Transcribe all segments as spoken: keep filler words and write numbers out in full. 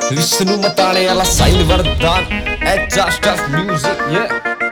विष्णु मताने वाला साइल वरदान एचा स्टफ म्यूजिक ये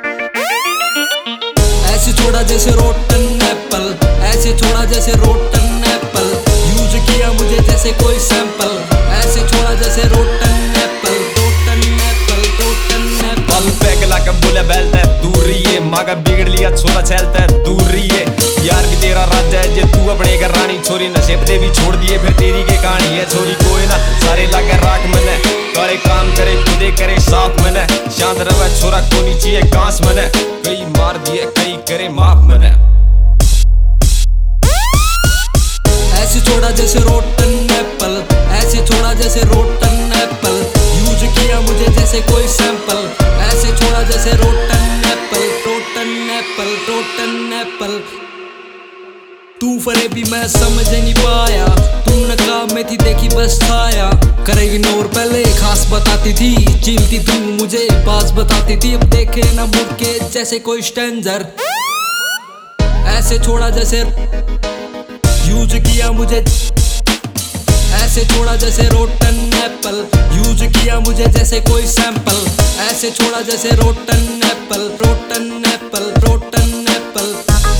ऐसे छोड़ा जैसे रोटन एप्पल, ऐसे छोड़ा जैसे रोटन एप्पल, यूज किया मुझे जैसे कोई सैंपल, ऐसे छोड़ा जैसे rotten apple, rotten apple, rotten apple. Pack लाके बोले बैलता है दूर रहिए, मागा बिगड़ लिया छोरा चलता है दूर रहिए। यार भी तेरा राजा है जे तू अपने घर रानी छोरी नशेब दे भी छोड़ दिए फिर तेरी के कहानी है छोरी कोई ना सारे लागे राख मने करे काम करे खुदे करे साफ मने शांत रहे छोरा कोनी चाहिए कांस मने कई मार दिए कई करे माफ मने। ऐसे छोड़ा जैसे रोटन एप्पल, ऐसे छोड़ा जैसे रोटन एप्पल, यूज किया मुझे जैसे कोई सैंपल, ऐसे छोड़ा जैसे rotten apple, rotten apple, rotten apple. तू फरे भी मैं समझ नहीं पाया, तुम नकाब में थी देखी बस छाया, करे इग्नोर पहले खास बताती थी, चिलती तू मुझे पास बताती थी, अब देखे ना मुड़ के जैसे कोई स्ट्रेंजर। ऐसे छोड़ा जैसे यूज किया मुझे, ऐसे छोड़ा जैसे रोटन एप्पल, यूज किया मुझे जैसे कोई सैंपल, ऐसे छोड़ा जैसे rotten apple, rotten apple, rotten apple.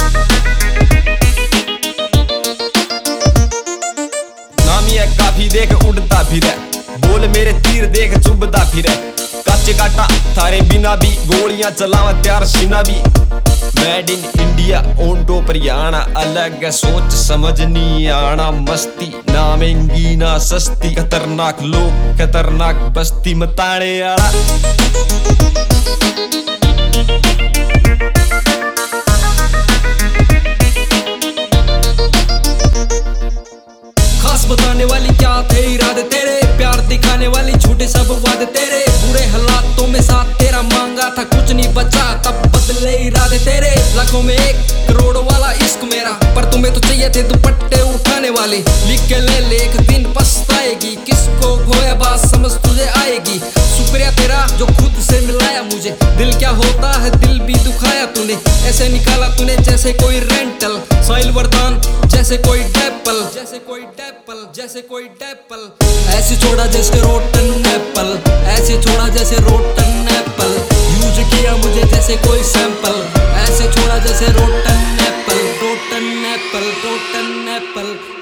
नामी है काफी देख उड़ता फिरे, बोल मेरे तीर देख चुभता फिरे, कच्चे काटा थारे बिना भी गोलियां चलावा त्यार सीना भी। Made in India on top Haryana, अलग है सोच समझ नहीं आना, मस्ती ना महंगी ना सस्ती, खतरनाक लोग खतरनाक बस्ती मताने आला। खास बताने वाली क्या थे इरादे तेरे, प्यार दिखाने वाली झूठे सब वादे तेरे, बुरे हालातों में साथ तेरा मांगा था कुछ नहीं बचा तब बदले इरादे तेरे। लाखों में एक करोड़ वाला इश्क मेरा, पर तुम्हें तो चाहिए थे दुपट्टे उठाने वाले, लिख के ले ले एक दिन पछताएगी, किसको खोया बात समझ तुझे आएगी। शुक्रिया तेरा जो खुद से मिलाया मुझे, दिल क्या होता है दिल भी दुखाया तूने, ऐसे निकाला तूने जैसे कोई रेंटल, साइल वरदान जैसे कोई डेप्पल, जैसे कोई डेप्पल, जैसे कोई डेप्पल। ऐसे छोड़ा जैसे रोटन एप्पल, ऐसे छोड़ा जैसे रोटन एप्पल, यूज किया मुझे जैसे कोई सैंपल, ऐसे छोड़ा जैसे rotten apple, rotten apple, rotten Apple.